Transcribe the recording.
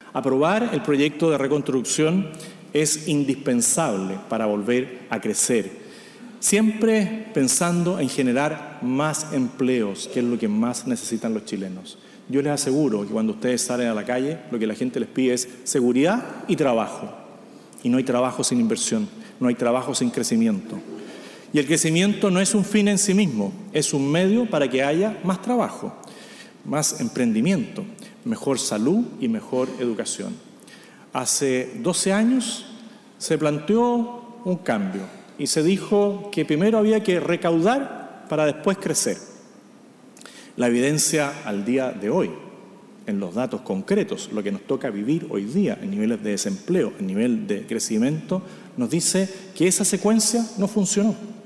Aprobar el proyecto de reconstrucción es indispensable para volver a crecer, siempre pensando en generar más empleos, que es lo que más necesitan los chilenos. Yo les aseguro que cuando ustedes salen a la calle, lo que la gente les pide es seguridad y trabajo. Y no hay trabajo sin inversión, no hay trabajo sin crecimiento. Y el crecimiento no es un fin en sí mismo, es un medio para que haya más trabajo, más emprendimiento, mejor salud y mejor educación. Hace 12 años se planteó un cambio y se dijo que primero había que recaudar para después crecer. La evidencia al día de hoy, en los datos concretos, lo que nos toca vivir hoy día en niveles de desempleo, en nivel de crecimiento, nos dice que esa secuencia no funcionó.